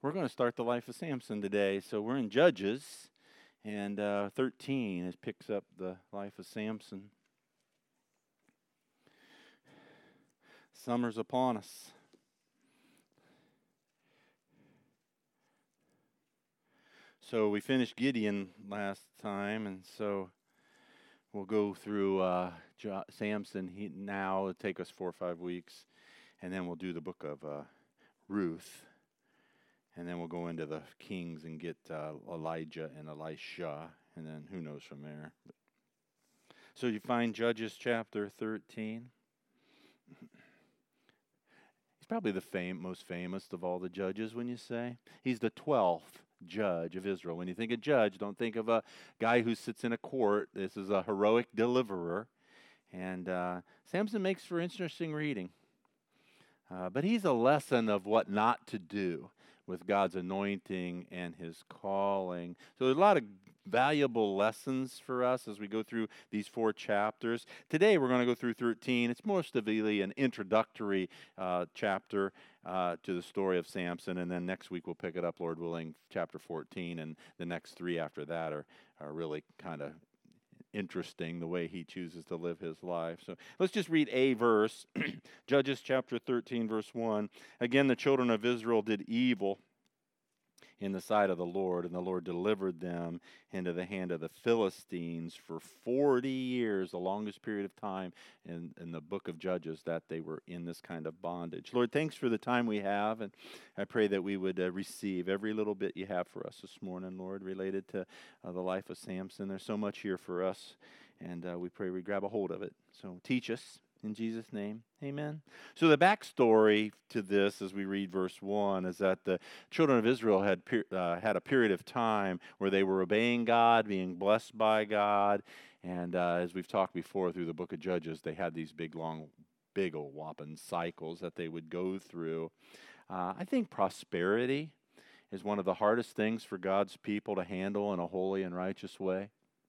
We're going to start the life of Samson today. So we're in Judges, and 13 picks up the life of Samson. Summer's upon us. So we finished Gideon last time, and so we'll go through Samson now. It'll take us 4 or 5 weeks, and then we'll do the book of Ruth. And then we'll go into the Kings and get Elijah and Elisha, and then who knows from there. So you find Judges chapter 13. He's probably the most famous of all the judges, when you say. He's the 12th judge of Israel. When you think of judge, don't think of a guy who sits in a court. This is a heroic deliverer. And Samson makes for interesting reading. But he's a lesson of what not to do with God's anointing and his calling. So there's a lot of valuable lessons for us as we go through these 4 chapters. Today we're going to go through 13. It's most of really an introductory chapter to the story of Samson, and then next week we'll pick it up, Lord willing, chapter 14, and the next 3 after that are really kind of interesting, the way he chooses to live his life. So let's just read a verse. Judges chapter 13, verse 1. Again, the children of Israel did evil in the sight of the Lord, and the Lord delivered them into the hand of the Philistines for 40 years, the longest period of time in the book of Judges that they were in this kind of bondage. Lord, thanks for the time we have, and I pray that we would receive every little bit you have for us this morning, Lord, related to the life of Samson. There's so much here for us, and we pray we grab a hold of it. So teach us. In Jesus' name, amen. So the backstory to this, as we read verse 1, is that the children of Israel had a period of time where they were obeying God, being blessed by God, and as we've talked before through the book of Judges, they had these big old whopping cycles that they would go through. I think prosperity is one of the hardest things for God's people to handle in a holy and righteous way,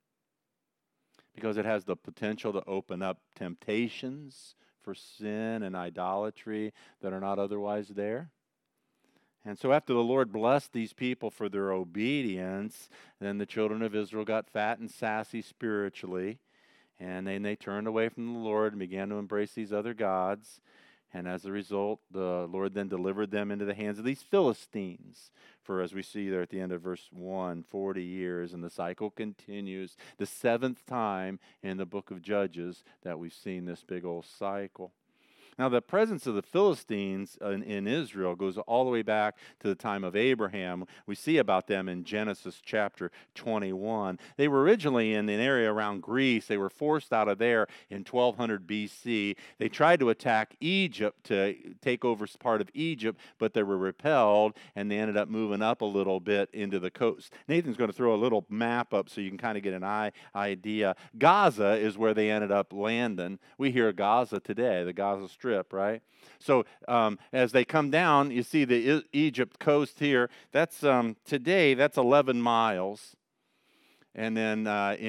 because it has the potential to open up temptations for sin and idolatry that are not otherwise there. And so after the Lord blessed these people for their obedience, then the children of Israel got fat and sassy spiritually, and then they turned away from the Lord and began to embrace these other gods. And as a result, the Lord then delivered them into the hands of these Philistines for, as we see there at the end of verse 1, 40 years. And the cycle continues. The 7th time in the book of Judges that we've seen this big old cycle. Now, the presence of the Philistines in Israel goes all the way back to the time of Abraham. We see about them in Genesis chapter 21. They were originally in an area around Greece. They were forced out of there in 1200 BC. They tried to attack Egypt to take over part of Egypt, but they were repelled, and they ended up moving up a little bit into the coast. Nathan's going to throw a little map up so you can kind of get an idea. Gaza is where they ended up landing. We hear Gaza today, the Gaza Strip, right? So as they come down, you see the Egypt coast here. That's today. That's 11 miles, and then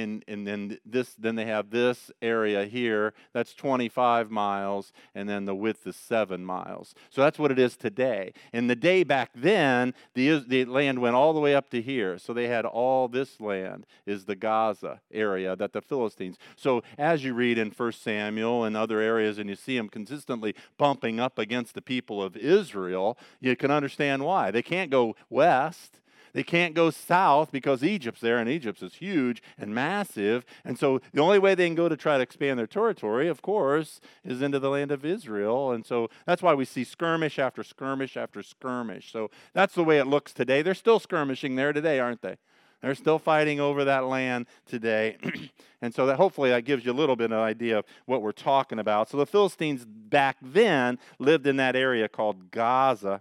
then they have this area here. That's 25 miles, and then the width is 7 miles. So that's what it is today. In the day back then, the land went all the way up to here. So they had all this land is the Gaza area that the Philistines. So as you read in 1 Samuel and other areas, and you see them consistently bumping up against the people of Israel, you can understand why. They can't go west. They can't go south because Egypt's there, and Egypt is huge and massive. And so the only way they can go to try to expand their territory, of course, is into the land of Israel. And so that's why we see skirmish after skirmish after skirmish. So that's the way it looks today. They're still skirmishing there today, aren't they? They're still fighting over that land today. And so that hopefully that gives you a little bit of an idea of what we're talking about. So the Philistines back then lived in that area called Gaza.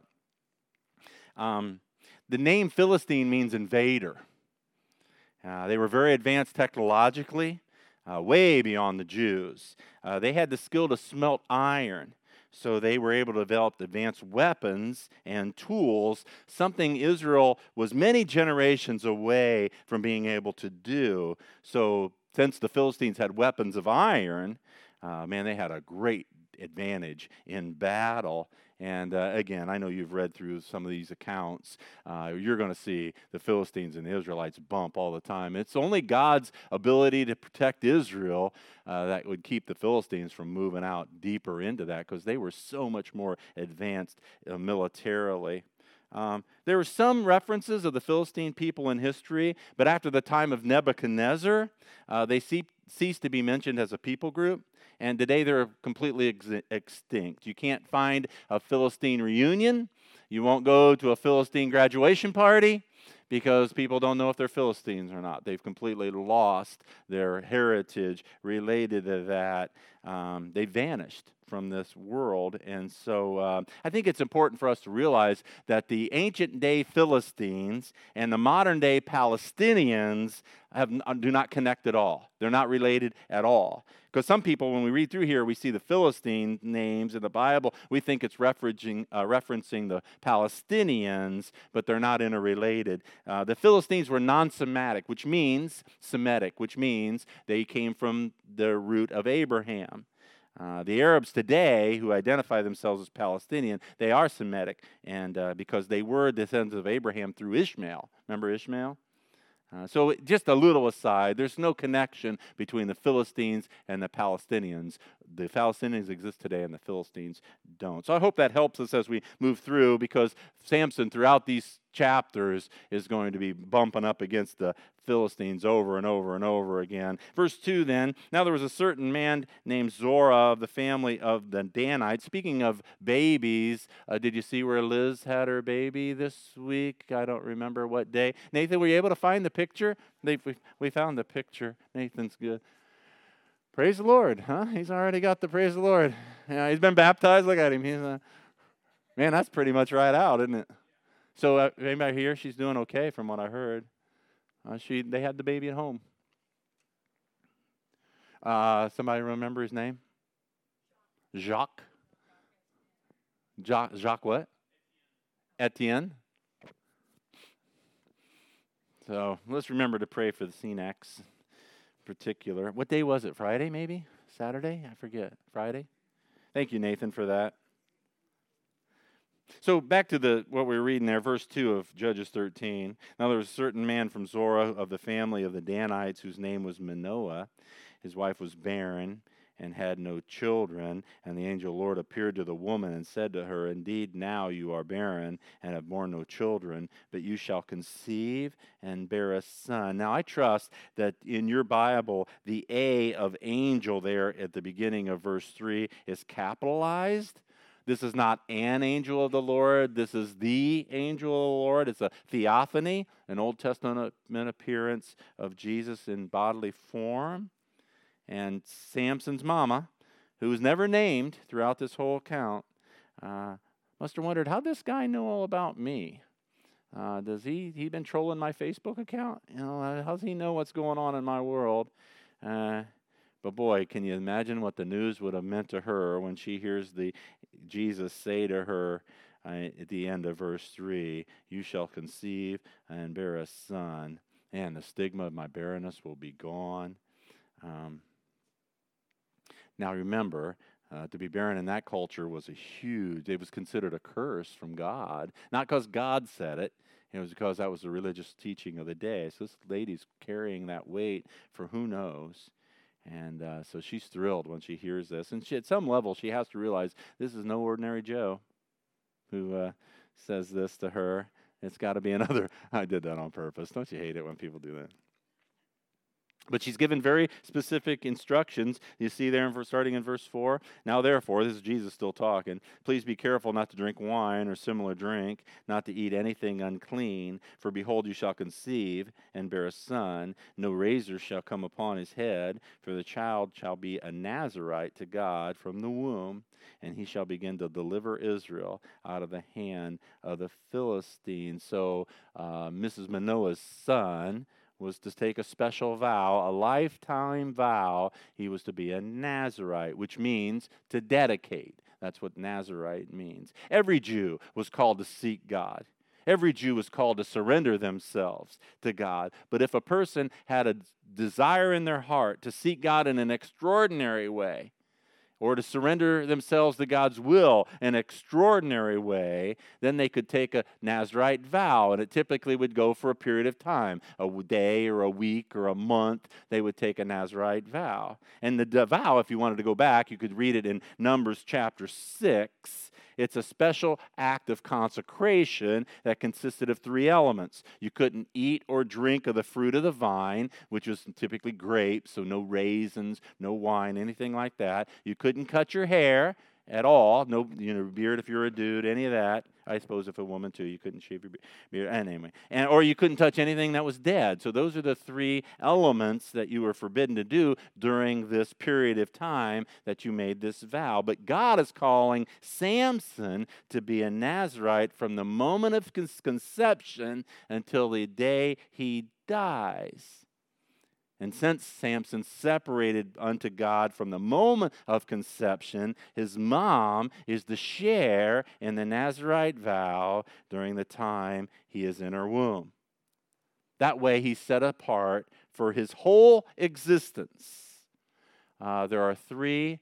The name Philistine means invader. They were very advanced technologically, way beyond the Jews. They had the skill to smelt iron, so they were able to develop advanced weapons and tools, something Israel was many generations away from being able to do. So since the Philistines had weapons of iron, they had a great advantage in battle. And again, I know you've read through some of these accounts. You're going to see the Philistines and the Israelites bump all the time. It's only God's ability to protect Israel that would keep the Philistines from moving out deeper into that, because they were so much more advanced militarily. There were some references of the Philistine people in history, but after the time of Nebuchadnezzar, they ceased to be mentioned as a people group, and today they're completely extinct. You can't find a Philistine reunion. You won't go to a Philistine graduation party because people don't know if they're Philistines or not. They've completely lost their heritage related to that. They vanished from this world. And so I think it's important for us to realize that the ancient day Philistines and the modern day Palestinians do not connect at all. They're not related at all. Because some people, when we read through here, we see the Philistine names in the Bible, we think it's referencing the Palestinians, but they're not interrelated. The Philistines were non-Semitic, which means they came from the root of Abraham. The Arabs today, who identify themselves as Palestinian, they are Semitic, and because they were descendants of Abraham through Ishmael. Remember Ishmael? So just a little aside, there's no connection between the Philistines and the Palestinians. The Palestinians exist today and the Philistines don't. So I hope that helps us as we move through, because Samson throughout these chapters is going to be bumping up against the Philistines over and over and over again. Verse 2 then, now there was a certain man named Zora of the family of the Danites. Speaking of babies, did you see where Liz had her baby this week? I don't remember what day. Nathan, were you able to find the picture? We found the picture. Nathan's good. Praise the Lord, huh? He's already got the praise the Lord. Yeah, he's been baptized. Look at him. He's man, that's pretty much right out, isn't it? So anybody here, she's doing okay from what I heard. They had the baby at home. Somebody remember his name? Jacques what? Etienne. So let's remember to pray for the Cenacs in particular. What day was it? Friday maybe? Saturday? I forget. Friday? Thank you, Nathan, for that. So back to what we were reading there, verse 2 of Judges 13. Now there was a certain man from Zorah of the family of the Danites whose name was Manoah. His wife was barren and had no children. And the angel of the Lord appeared to the woman and said to her, indeed, now you are barren and have borne no children, but you shall conceive and bear a son. Now I trust that in your Bible, the A of angel there at the beginning of verse 3 is capitalized. This is not an angel of the Lord. This is the angel of the Lord. It's a theophany, an Old Testament appearance of Jesus in bodily form. And Samson's mama, who was never named throughout this whole account, must have wondered, how'd this guy know all about me? Does he been trolling my Facebook account? How's he know what's going on in my world? But boy, can you imagine what the news would have meant to her when she hears Jesus say to her at the end of verse 3, you shall conceive and bear a son, and the stigma of my barrenness will be gone. Now remember, to be barren in that culture was it was considered a curse from God. Not because God said it. It was because that was the religious teaching of the day. So this lady's carrying that weight for who knows. And so she's thrilled when she hears this. And at some level, she has to realize this is no ordinary Joe who says this to her. It's got to be another. I did that on purpose. Don't you hate it when people do that? But she's given very specific instructions. You see there, starting in verse 4. Now therefore, this is Jesus still talking, please be careful not to drink wine or similar drink, not to eat anything unclean. For behold, you shall conceive and bear a son. No razor shall come upon his head, for the child shall be a Nazarite to God from the womb. And he shall begin to deliver Israel out of the hand of the Philistines. So Mrs. Manoah's son was to take a special vow, a lifetime vow. He was to be a Nazarite, which means to dedicate. That's what Nazarite means. Every Jew was called to seek God. Every Jew was called to surrender themselves to God. But if a person had a desire in their heart to seek God in an extraordinary way, or to surrender themselves to God's will in an extraordinary way, then they could take a Nazirite vow, and it typically would go for a period of time, a day or a week or a month. They would take a Nazirite vow. And the vow, if you wanted to go back, you could read it in Numbers chapter 6. It's a special act of consecration that consisted of three elements. You couldn't eat or drink of the fruit of the vine, which was typically grapes, so no raisins, no wine, anything like that. You couldn't cut your hair at all. No, beard if you're a dude, any of that. I suppose if a woman too, you couldn't shave your beard. Anyway, or you couldn't touch anything that was dead. So those are the three elements that you were forbidden to do during this period of time that you made this vow. But God is calling Samson to be a Nazirite from the moment of conception until the day he dies. And since Samson separated unto God from the moment of conception, his mom is to share in the Nazirite vow during the time he is in her womb. That way he's set apart for his whole existence. There are three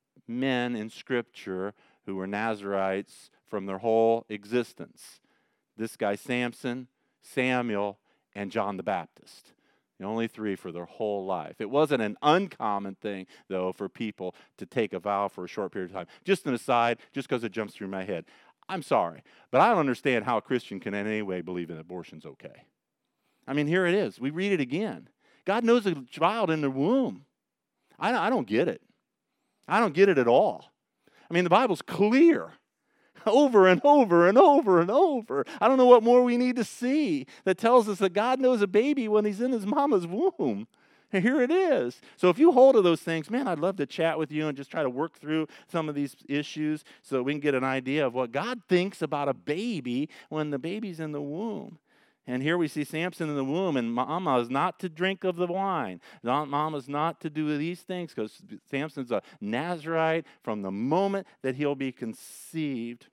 men in Scripture who were Nazirites from their whole existence. This guy Samson, Samuel, and John the Baptist. The only three for their whole life. It wasn't an uncommon thing, though, for people to take a vow for a short period of time. Just an aside, just because it jumps through my head. I'm sorry, but I don't understand how a Christian can in any way believe that abortion's okay. I mean, here it is. We read it again. God knows a child in the womb. I don't get it. I don't get it at all. I mean, the Bible's clear. Over and over and over and over. I don't know what more we need to see that tells us that God knows a baby when he's in his mama's womb. And here it is. So if you hold to those things, man, I'd love to chat with you and just try to work through some of these issues so that we can get an idea of what God thinks about a baby when the baby's in the womb. And here we see Samson in the womb, and mama is not to drink of the wine. Mama is not to do these things because Samson's a Nazirite from the moment that he'll be conceived.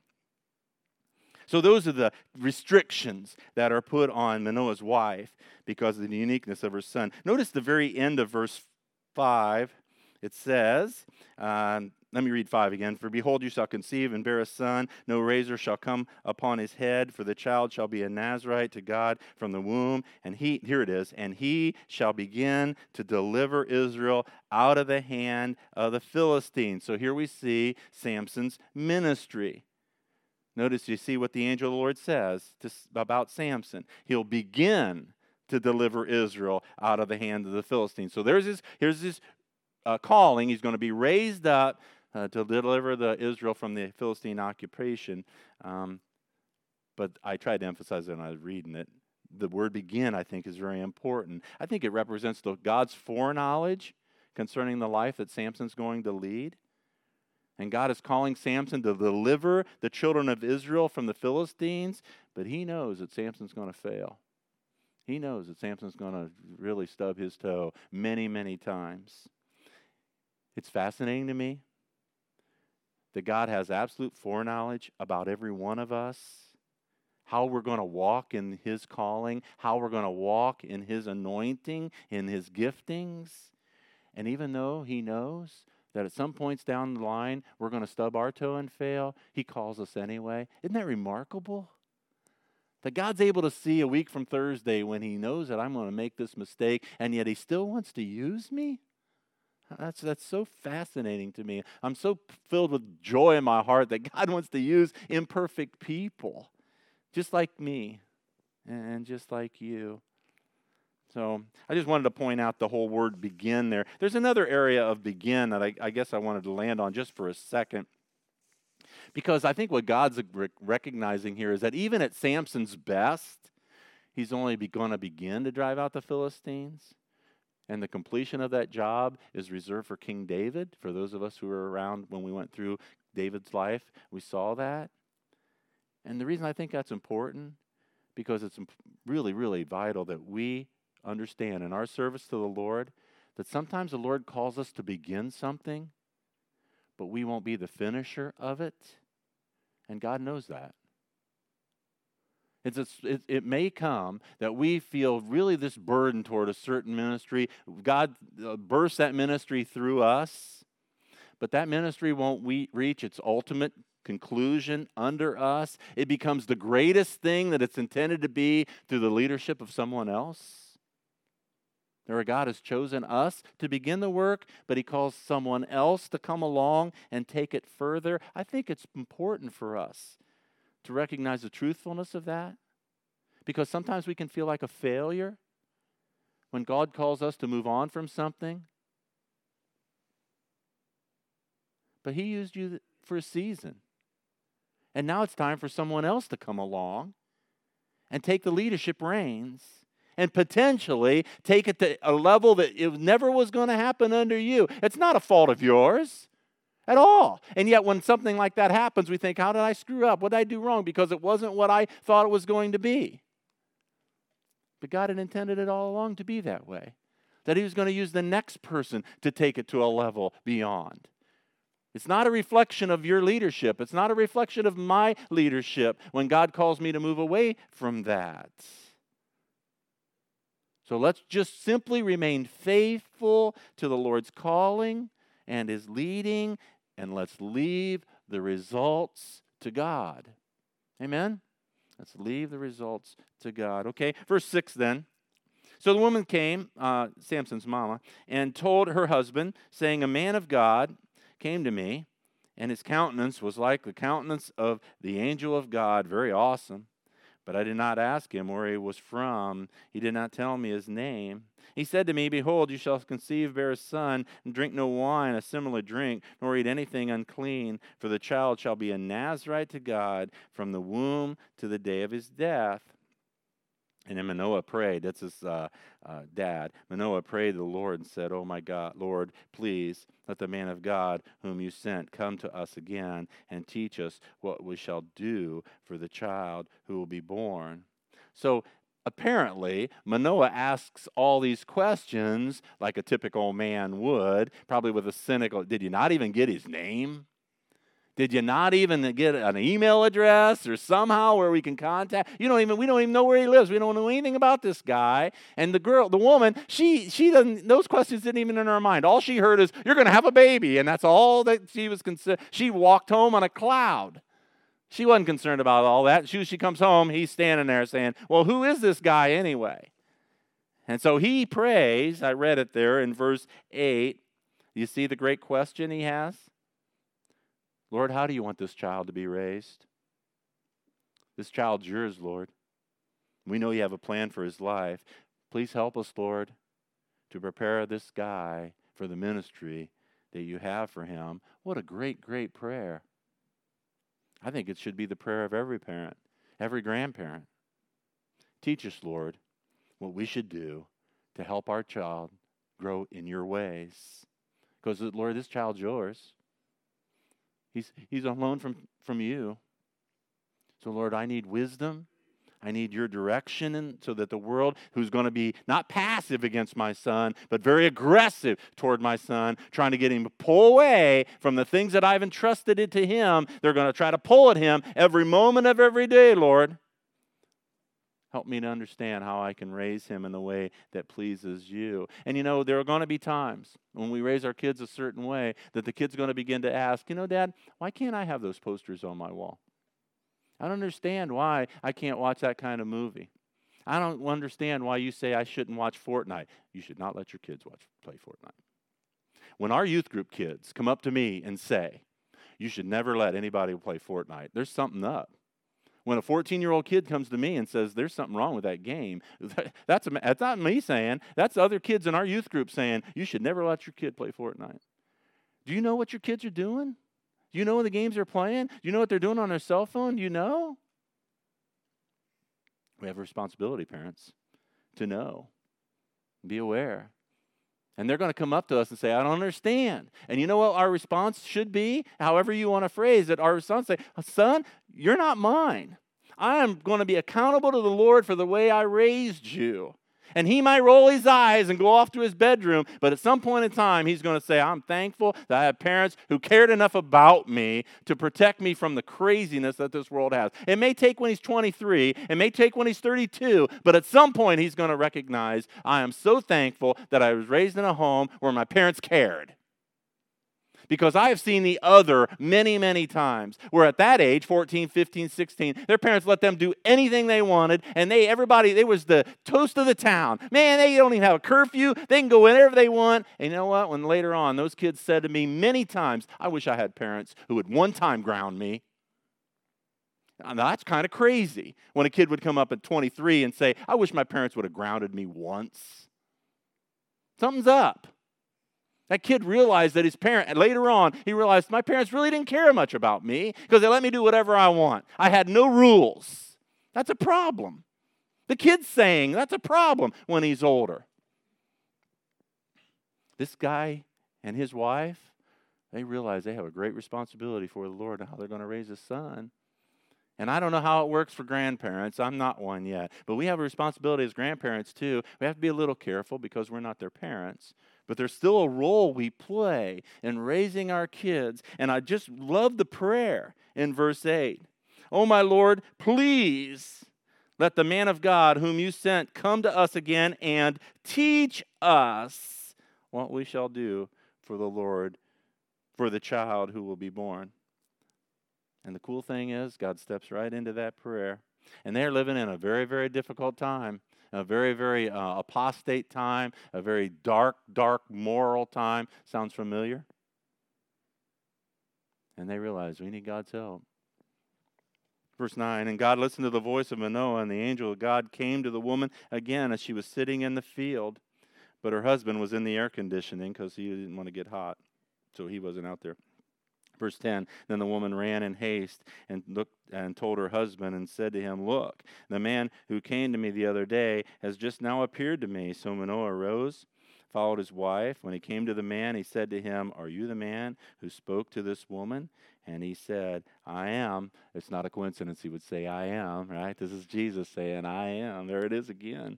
So those are the restrictions that are put on Manoah's wife because of the uniqueness of her son. Notice the very end of verse 5. It says, let me read 5 again. For behold, you shall conceive and bear a son. No razor shall come upon his head, for the child shall be a Nazirite to God from the womb. And here it is, and he shall begin to deliver Israel out of the hand of the Philistines. So here we see Samson's ministry. Notice you see what the angel of the Lord says about Samson. He'll begin to deliver Israel out of the hand of the Philistines. So here's his calling. He's going to be raised up to deliver Israel from the Philistine occupation. But I tried to emphasize it when I was reading it. The word begin, I think, is very important. I think it represents God's foreknowledge concerning the life that Samson's going to lead. And God is calling Samson to deliver the children of Israel from the Philistines, but he knows that Samson's going to fail. He knows that Samson's going to really stub his toe many, many times. It's fascinating to me that God has absolute foreknowledge about every one of us, how we're going to walk in his calling, how we're going to walk in his anointing, in his giftings. And even though he knows that at some points down the line, we're going to stub our toe and fail, he calls us anyway. Isn't that remarkable? That God's able to see a week from Thursday when he knows that I'm going to make this mistake, and yet he still wants to use me? That's so fascinating to me. I'm so filled with joy in my heart that God wants to use imperfect people, just like me and just like you. So I just wanted to point out the whole word begin there. There's another area of begin that I guess I wanted to land on just for a second. Because I think what God's recognizing here is that even at Samson's best, he's only going to begin to drive out the Philistines. And the completion of that job is reserved for King David. For those of us who were around when we went through David's life, we saw that. And the reason I think that's important, because it's really, really vital that we understand in our service to the Lord that sometimes the Lord calls us to begin something, but we won't be the finisher of it. And God knows that. It may come that we feel really this burden toward a certain ministry. God bursts that ministry through us, but that ministry won't reach its ultimate conclusion under us. It becomes the greatest thing that it's intended to be through the leadership of someone else. Our God has chosen us to begin the work, but He calls someone else to come along and take it further. I think it's important for us to recognize the truthfulness of that, because sometimes we can feel like a failure when God calls us to move on from something. But He used you for a season. And now it's time for someone else to come along and take the leadership reins and potentially take it to a level that it never was going to happen under you. It's not a fault of yours at all. And yet when something like that happens, we think, how did I screw up? What did I do wrong? Because it wasn't what I thought it was going to be. But God had intended it all along to be that way, that He was going to use the next person to take it to a level beyond. It's not a reflection of your leadership. It's not a reflection of my leadership when God calls me to move away from that. So let's just simply remain faithful to the Lord's calling and His leading, and let's leave the results to God. Amen? Let's leave the results to God. Okay, verse 6 then. So the woman came, Samson's mama, and told her husband, saying, a man of God came to me, and his countenance was like the countenance of the angel of God, very awesome. But I did not ask him where he was from. He did not tell me his name. He said to me, behold, you shall conceive, bear a son, and drink no wine, a similar drink, nor eat anything unclean, for the child shall be a Nazarite to God from the womb to the day of his death. And then Manoah prayed. That's his dad. Manoah prayed to the Lord and said, oh my God, Lord, please let the man of God whom you sent come to us again and teach us what we shall do for the child who will be born. So apparently, Manoah asks all these questions like a typical man would, probably with a cynical, did you not even get his name? Did you not even get an email address or somehow where we can contact? We don't even know where he lives. We don't know anything about this guy. And the woman, she doesn't, those questions didn't even enter her mind. All she heard is, you're going to have a baby. And that's all that she was concerned. She walked home on a cloud. She wasn't concerned about all that. She comes home, he's standing there saying, well, who is this guy anyway? And so he prays. I read it there in verse 8. You see the great question he has? Lord, how do you want this child to be raised? This child's yours, Lord. We know you have a plan for his life. Please help us, Lord, to prepare this guy for the ministry that you have for him. What a great, great prayer. I think it should be the prayer of every parent, every grandparent. Teach us, Lord, what we should do to help our child grow in your ways. Because, Lord, this child's yours. He's on loan from you. So, Lord, I need wisdom. I need your direction, so that the world, who's going to be not passive against my son, but very aggressive toward my son, trying to get him to pull away from the things that I've entrusted it to him, they're going to try to pull at him every moment of every day, Lord. Help me to understand how I can raise him in the way that pleases you. And there are going to be times when we raise our kids a certain way that the kid's going to begin to ask, Dad, why can't I have those posters on my wall? I don't understand why I can't watch that kind of movie. I don't understand why you say I shouldn't watch Fortnite. You should not let your kids play Fortnite. When our youth group kids come up to me and say, you should never let anybody play Fortnite, there's something up. When a 14-year-old kid comes to me and says, there's something wrong with that game, that's not me saying. That's other kids in our youth group saying, you should never let your kid play Fortnite. Do you know what your kids are doing? Do you know what the games they're playing? Do you know what they're doing on their cell phone? Do you know? We have a responsibility, parents, to know, be aware. And they're going to come up to us and say, I don't understand. And you know what our response should be? However you want to phrase it, our response say, son, you're not mine. I am going to be accountable to the Lord for the way I raised you. And he might roll his eyes and go off to his bedroom, but at some point in time, he's going to say, I'm thankful that I have parents who cared enough about me to protect me from the craziness that this world has. It may take when he's 23, it may take when he's 32, but at some point, he's going to recognize, I am so thankful that I was raised in a home where my parents cared. Because I have seen the other many, many times where at that age, 14, 15, 16, their parents let them do anything they wanted, and they was the toast of the town. Man, they don't even have a curfew. They can go whenever they want. And you know what? When later on, those kids said to me many times, I wish I had parents who would one time ground me. Now, that's kind of crazy when a kid would come up at 23 and say, I wish my parents would have grounded me once. Something's up. That kid realized that his parent, and later on, he realized my parents really didn't care much about me because they let me do whatever I want. I had no rules. That's a problem. The kid's saying that's a problem when he's older. This guy and his wife, they realize they have a great responsibility for the Lord and how they're going to raise a son. And I don't know how it works for grandparents. I'm not one yet. But we have a responsibility as grandparents too. We have to be a little careful because we're not their parents. But there's still a role we play in raising our kids. And I just love the prayer in verse 8. Oh, my Lord, please let the man of God whom you sent come to us again and teach us what we shall do for the Lord, for the child who will be born. And the cool thing is, God steps right into that prayer. And they're living in a very, very difficult time, a very, very apostate time, a very dark, dark moral time. Sounds familiar? And they realize we need God's help. Verse 9, and God listened to the voice of Manoah, and the angel of God came to the woman again as she was sitting in the field. But her husband was in the air conditioning because he didn't want to get hot, so he wasn't out there. Verse 10, then the woman ran in haste and looked and told her husband and said to him, look, the man who came to me the other day has just now appeared to me. So Manoah arose, followed his wife. When he came to the man, he said to him, are you the man who spoke to this woman? And he said, I am. It's not a coincidence he would say, I am, right? This is Jesus saying, I am. There it is again.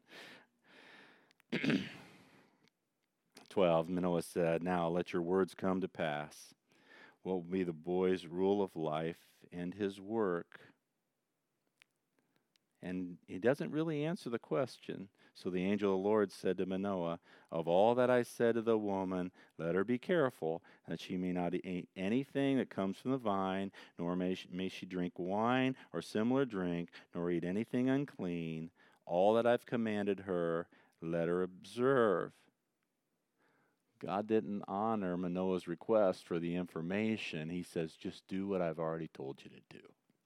12, Manoah said, now let your words come to pass. What will be the boy's rule of life and his work? And he doesn't really answer the question. So the angel of the Lord said to Manoah, of all that I said to the woman, let her be careful, that she may not eat anything that comes from the vine, nor may she drink wine or similar drink, nor eat anything unclean. All that I've commanded her, let her observe. God didn't honor Manoah's request for the information. He says, just do what I've already told you to do.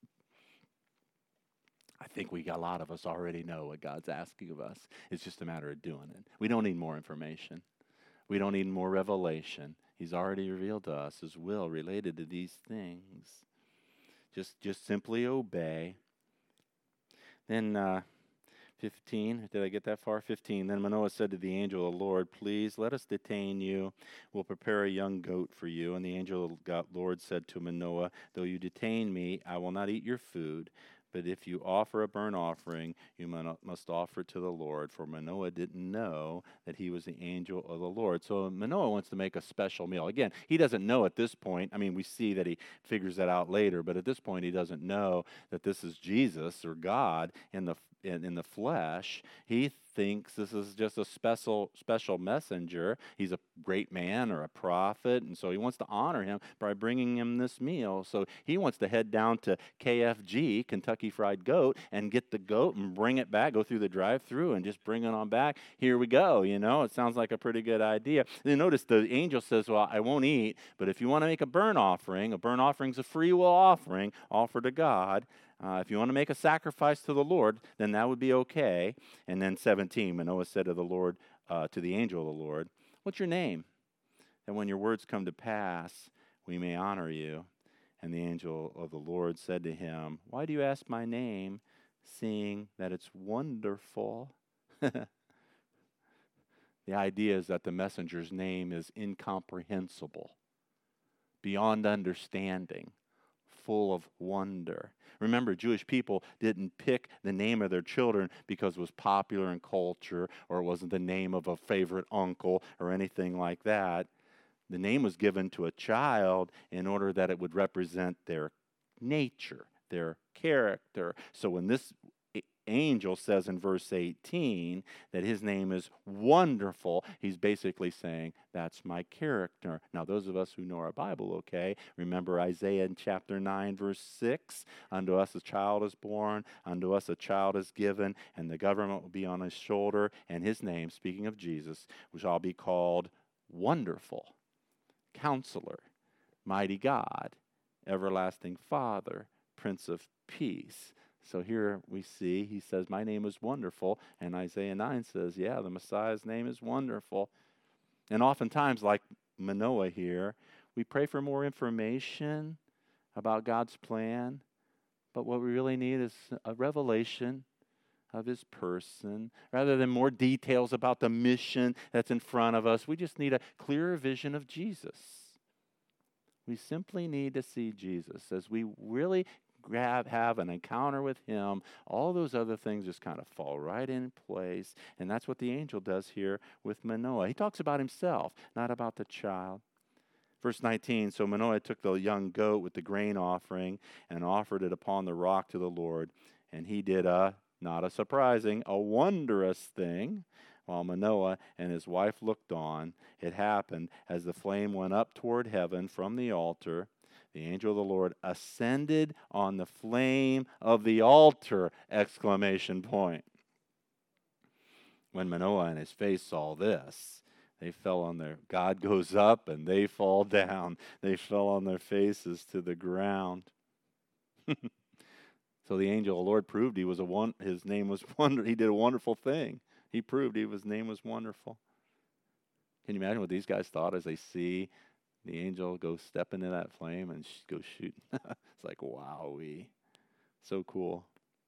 I think a lot of us already know what God's asking of us. It's just a matter of doing it. We don't need more information. We don't need more revelation. He's already revealed to us His will related to these things. Just simply obey. Then 15, did I get that far? 15, then Manoah said to the angel of the Lord, please let us detain you. We'll prepare a young goat for you. And the angel of the Lord said to Manoah, though you detain me, I will not eat your food. But if you offer a burnt offering, you must offer it to the Lord. For Manoah didn't know that he was the angel of the Lord. So Manoah wants to make a special meal. Again, he doesn't know at this point. I mean, we see that he figures that out later. But at this point, he doesn't know that this is Jesus or God in the flesh. He thinks this is just a special messenger. He's a great man or a prophet, and so he wants to honor him by bringing him this meal. So he wants to head down to KFG, Kentucky Fried Goat, and get the goat and bring it back, go through the drive-thru and just bring it on back. Here we go, it sounds like a pretty good idea. Then notice the angel says, well, I won't eat, but if you want to make a burnt offering's a free will offering offered to God. If you want to make a sacrifice to the Lord, then that would be okay. And then 17, Manoah said to the Lord, to the angel of the Lord, what's your name? And when your words come to pass, we may honor you. And the angel of the Lord said to him, why do you ask my name, seeing that it's wonderful? The idea is that the messenger's name is incomprehensible, beyond understanding, full of wonder. Remember, Jewish people didn't pick the name of their children because it was popular in culture or it wasn't the name of a favorite uncle or anything like that. The name was given to a child in order that it would represent their nature, their character. So when this angel says in verse 18 that his name is Wonderful, he's basically saying, that's my character. Now, those of us who know our Bible, okay, remember Isaiah in chapter 9, verse 6, unto us a child is born, unto us a child is given, and the government will be on his shoulder, and his name, speaking of Jesus, shall be called Wonderful, Counselor, Mighty God, Everlasting Father, Prince of Peace. So here we see, he says, my name is Wonderful, and Isaiah 9 says, yeah, the Messiah's name is Wonderful. And oftentimes, like Manoah here, we pray for more information about God's plan, but what we really need is a revelation of his person. Rather than more details about the mission that's in front of us, we just need a clearer vision of Jesus. We simply need to see Jesus. As we really have an encounter with him, all those other things just kind of fall right in place. And that's what the angel does here with Manoah. He talks about himself, not about the child. Verse 19, so Manoah took the young goat with the grain offering and offered it upon the rock to the Lord. And he did not a surprising, a wondrous thing. While Manoah and his wife looked on, it happened as the flame went up toward heaven from the altar, the angel of the Lord ascended on the flame of the altar! Exclamation point. When Manoah and his face saw this, they fell on their, God goes up and they fall down. They fell on their faces to the ground. So the angel of the Lord proved his name was wonder. He did a wonderful thing. He proved his name was Wonderful. Can you imagine what these guys thought as they see the angel go step into that flame and go shooting? It's like, wowee. So cool.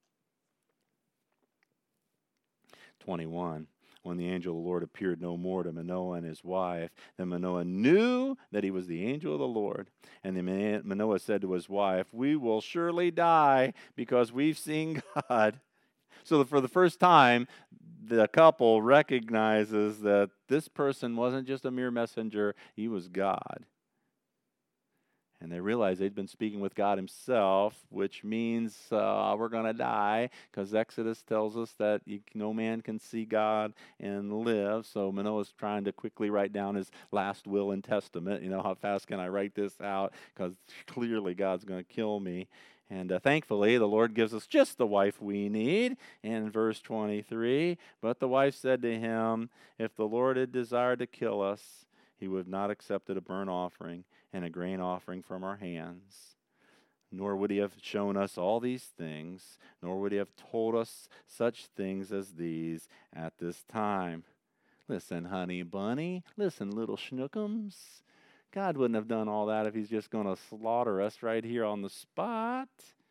21. When the angel of the Lord appeared no more to Manoah and his wife, then Manoah knew that he was the angel of the Lord. And then Manoah said to his wife, we will surely die because we've seen God. So for the first time, the couple recognizes that this person wasn't just a mere messenger, he was God. And they realize they'd been speaking with God himself, which means we're going to die, because Exodus tells us that no man can see God and live. So Manoah's trying to quickly write down his last will and testament. You know, how fast can I write this out? Because clearly God's going to kill me. And thankfully, the Lord gives us just the wife we need. In verse 23, but the wife said to him, if the Lord had desired to kill us, he would have not accepted a burnt offering and a grain offering from our hands. Nor would he have shown us all these things, nor would he have told us such things as these at this time. Listen, honey bunny, listen, little schnookums. God wouldn't have done all that if he's just going to slaughter us right here on the spot.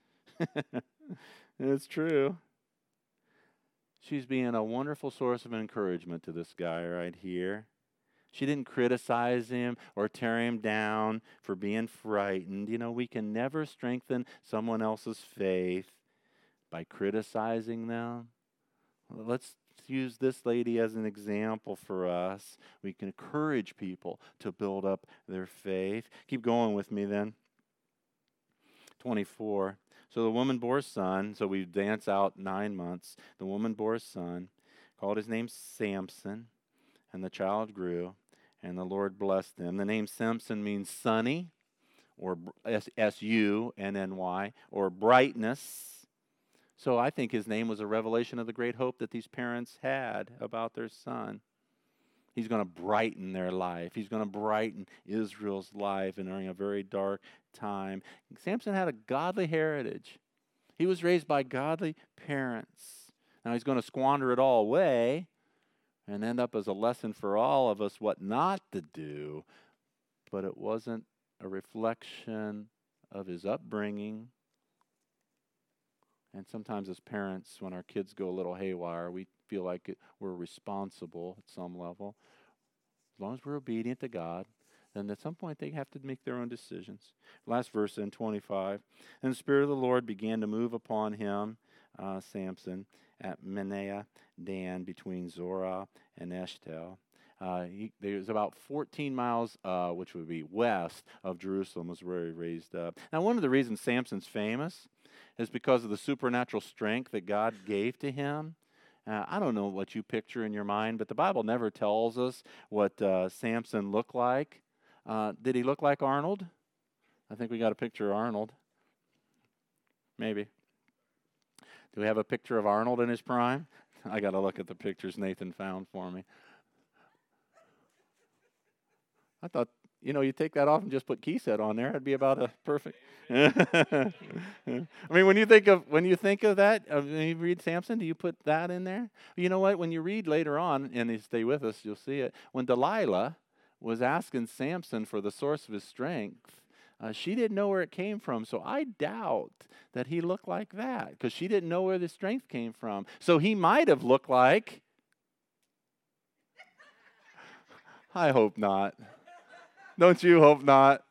It's true. She's being a wonderful source of encouragement to this guy right here. She didn't criticize him or tear him down for being frightened. You know, we can never strengthen someone else's faith by criticizing them. Let's use this lady as an example for us. We can encourage people to build up their faith. Keep going with me then. 24. So the woman bore a son. So we dance out 9 months. The woman bore a son, called his name Samson. And the child grew, and the Lord blessed him. The name Samson means sunny, or S-U-N-N-Y, or brightness. So I think his name was a revelation of the great hope that these parents had about their son. He's going to brighten their life. He's going to brighten Israel's life during a very dark time. Samson had a godly heritage. He was raised by godly parents. Now he's going to squander it all away and end up as a lesson for all of us what not to do, but it wasn't a reflection of his upbringing. And sometimes as parents, when our kids go a little haywire, we feel like we're responsible at some level. As long as we're obedient to God, then at some point they have to make their own decisions. Last verse in 25. And the Spirit of the Lord began to move upon him, Samson, at Menea Dan, between Zorah and Eshtaol. There's about 14 miles, which would be west of Jerusalem, was where he raised up. Now, one of the reasons Samson's famous is because of the supernatural strength that God gave to him. I don't know what you picture in your mind, but the Bible never tells us what Samson looked like. Did he look like Arnold? I think we got a picture of Arnold. Maybe. Do we have a picture of Arnold in his prime? I got to look at the pictures Nathan found for me. I thought, you take that off and just put Keyset on there, it'd be about a perfect. I mean, when you think of that, when you read Samson, do you put that in there? You know what? When you read later on, and you stay with us, you'll see it. When Delilah was asking Samson for the source of his strength, she didn't know where it came from. So I doubt that he looked like that, because she didn't know where the strength came from. So he might have looked like. I hope not. Don't you hope not?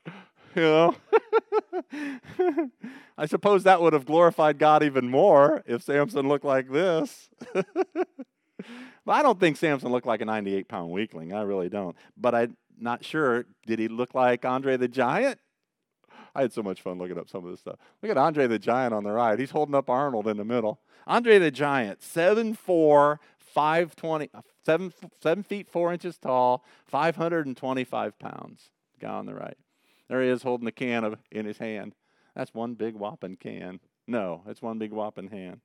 I suppose that would have glorified God even more if Samson looked like this. But I don't think Samson looked like a 98-pound weakling. I really don't. But I'm not sure. Did he look like Andre the Giant? I had so much fun looking up some of this stuff. Look at Andre the Giant on the right. He's holding up Arnold in the middle. Andre the Giant, 7'4", 520, 7 feet 4 inches tall, 525 pounds. Guy on the right. There he is holding the can in his hand. That's one big whopping can. No, it's one big whopping hand.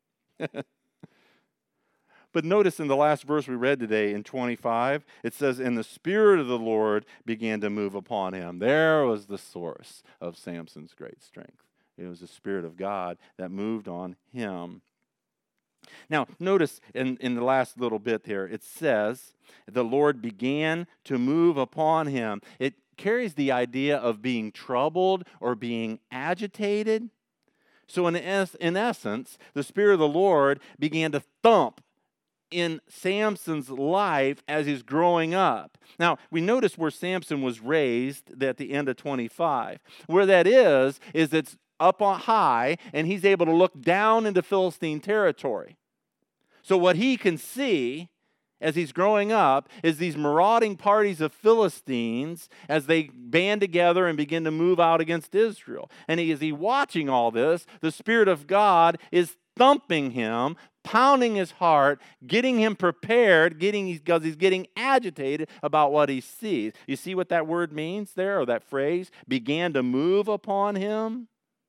But notice in the last verse we read today in 25, it says, "And the Spirit of the Lord began to move upon him." There was the source of Samson's great strength. It was the Spirit of God that moved on him. Now, notice in the last little bit here, it says, the Lord began to move upon him. It carries the idea of being troubled or being agitated. So in essence, the Spirit of the Lord began to thump in Samson's life as he's growing up. Now, we notice where Samson was raised at the end of 25. Where that is it's up on high, and he's able to look down into Philistine territory. So what he can see as he's growing up is these marauding parties of Philistines as they band together and begin to move out against Israel. And as he's watching all this, the Spirit of God is thumping him, pounding his heart, getting him prepared, because he's getting agitated about what he sees. You see what that word means there, or that phrase, began to move upon him?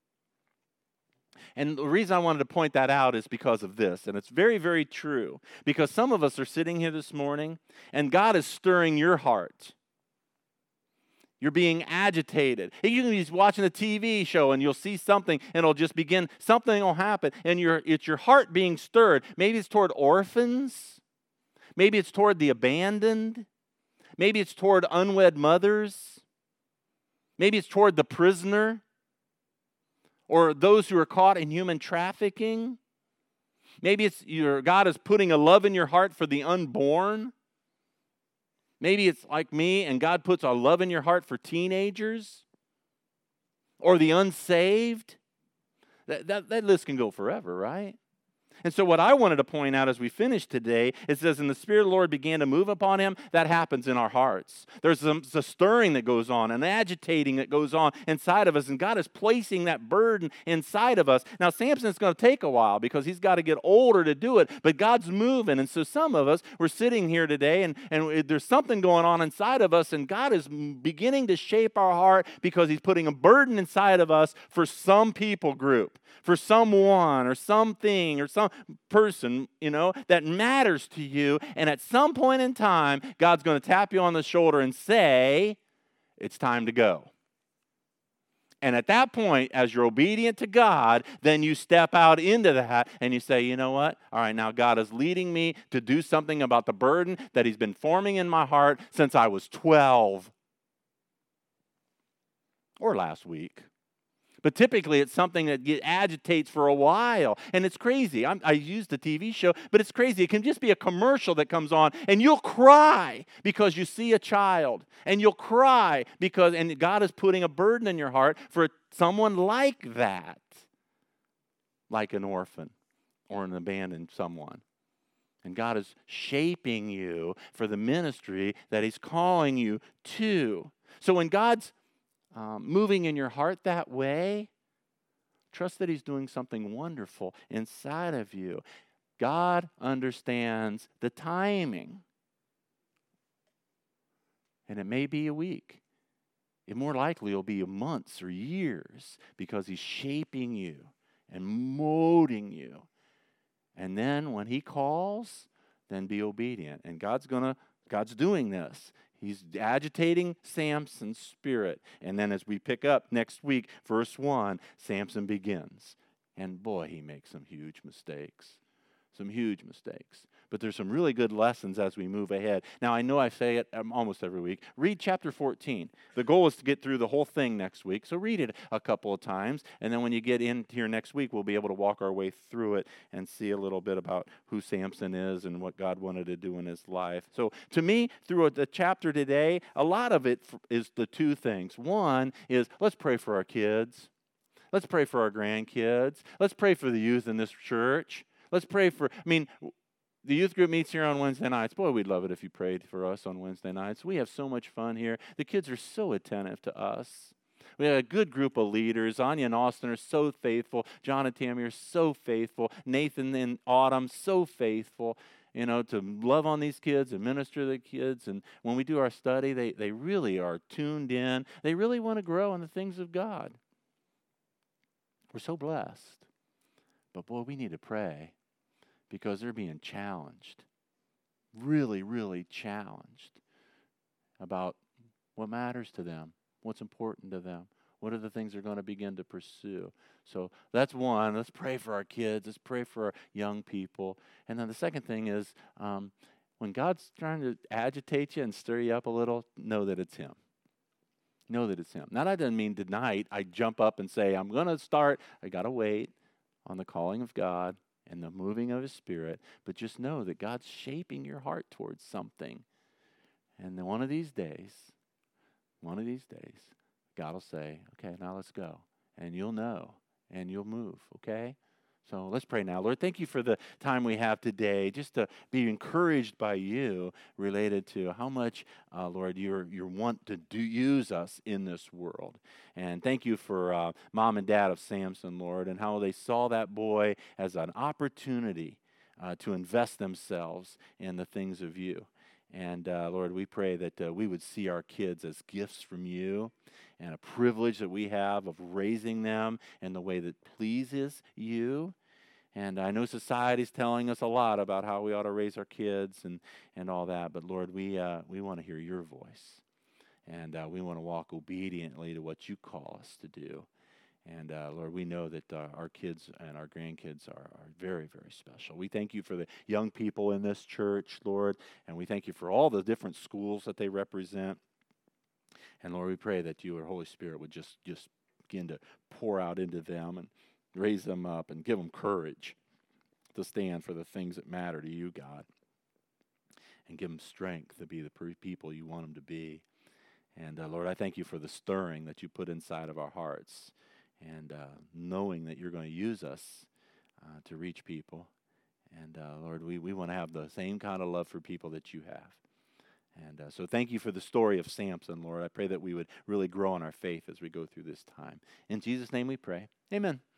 And the reason I wanted to point that out is because of this, and it's very, very true. Because some of us are sitting here this morning, and God is stirring your heart. You're being agitated. You can be watching a TV show, and you'll see something, and it'll just begin, something will happen, and it's your heart being stirred. Maybe it's toward orphans. Maybe it's toward the abandoned. Maybe it's toward unwed mothers. Maybe it's toward the prisoner, or those who are caught in human trafficking. Maybe it's God is putting a love in your heart for the unborn. Maybe it's like me, and God puts a love in your heart for teenagers or the unsaved. That list can go forever, right? And so what I wanted to point out as we finish today, it says, "And the Spirit of the Lord began to move upon him." That happens in our hearts. There's a stirring that goes on, an agitating that goes on inside of us, and God is placing that burden inside of us. Now, Samson's going to take a while because he's got to get older to do it, but God's moving. And so some of us, we're sitting here today, and there's something going on inside of us, and God is beginning to shape our heart because he's putting a burden inside of us for some people group, for someone or something or some person, that matters to you. And at some point in time, God's going to tap you on the shoulder and say, it's time to go. And at that point, as you're obedient to God, then you step out into that and you say, you know what? All right, now God is leading me to do something about the burden that he's been forming in my heart since I was 12 or last week. But typically, it's something that agitates for a while. And it's crazy. I used the TV show, but it's crazy. It can just be a commercial that comes on, and you'll cry because you see a child. And you'll cry and God is putting a burden in your heart for someone like that, like an orphan or an abandoned someone. And God is shaping you for the ministry that he's calling you to. So when God's moving in your heart that way, Trust that he's doing something wonderful inside of you. God understands the timing. And it may be a week. It more likely will be months or years because he's shaping you and molding you. And then when he calls, then be obedient. And God's doing this. He's agitating Samson's spirit. And then as we pick up next week, verse 1, Samson begins. And boy, he makes some huge mistakes. Some huge mistakes. But there's some really good lessons as we move ahead. Now, I know I say it almost every week. Read chapter 14. The goal is to get through the whole thing next week, so read it a couple of times. And then when you get in here next week, we'll be able to walk our way through it and see a little bit about who Samson is and what God wanted to do in his life. So to me, through the chapter today, a lot of it is the two things. One is let's pray for our kids. Let's pray for our grandkids. Let's pray for the youth in this church. Let's pray for, the youth group meets here on Wednesday nights. Boy, we'd love it if you prayed for us on Wednesday nights. We have so much fun here. The kids are so attentive to us. We have a good group of leaders. Anya and Austin are so faithful. John and Tammy are so faithful. Nathan and Autumn, so faithful, to love on these kids and minister to the kids. And when we do our study, they really are tuned in. They really want to grow in the things of God. We're so blessed. But boy, we need to pray. Because they're being challenged, really, really challenged about what matters to them, what's important to them, what are the things they're going to begin to pursue. So that's one. Let's pray for our kids. Let's pray for our young people. And then the second thing is when God's trying to agitate you and stir you up a little, know that it's Him. Know that it's Him. Now, that doesn't mean tonight I jump up and say, I'm going to start. I got to wait on the calling of God and the moving of His Spirit, but just know that God's shaping your heart towards something. And then one of these days, God will say, okay, now let's go. And you'll know, and you'll move, okay? So let's pray now. Lord, thank you for the time we have today, just to be encouraged by you related to how much, Lord, you want to use us in this world. And thank you for Mom and Dad of Samson, Lord, and how they saw that boy as an opportunity to invest themselves in the things of you. And Lord, we pray that we would see our kids as gifts from you and a privilege that we have of raising them in the way that pleases you. And I know society's telling us a lot about how we ought to raise our kids and all that. But Lord, we want to hear your voice. And we want to walk obediently to what you call us to do. And Lord, we know that our kids and our grandkids are very, very special. We thank you for the young people in this church, Lord. And we thank you for all the different schools that they represent. And Lord, we pray that your Holy Spirit would just begin to pour out into them and raise them up and give them courage to stand for the things that matter to you, God. And give them strength to be the people you want them to be. And Lord, I thank you for the stirring that you put inside of our hearts. And knowing that you're going to use us to reach people. And Lord, we want to have the same kind of love for people that you have. And so thank you for the story of Samson, Lord. I pray that we would really grow in our faith as we go through this time. In Jesus' name we pray. Amen.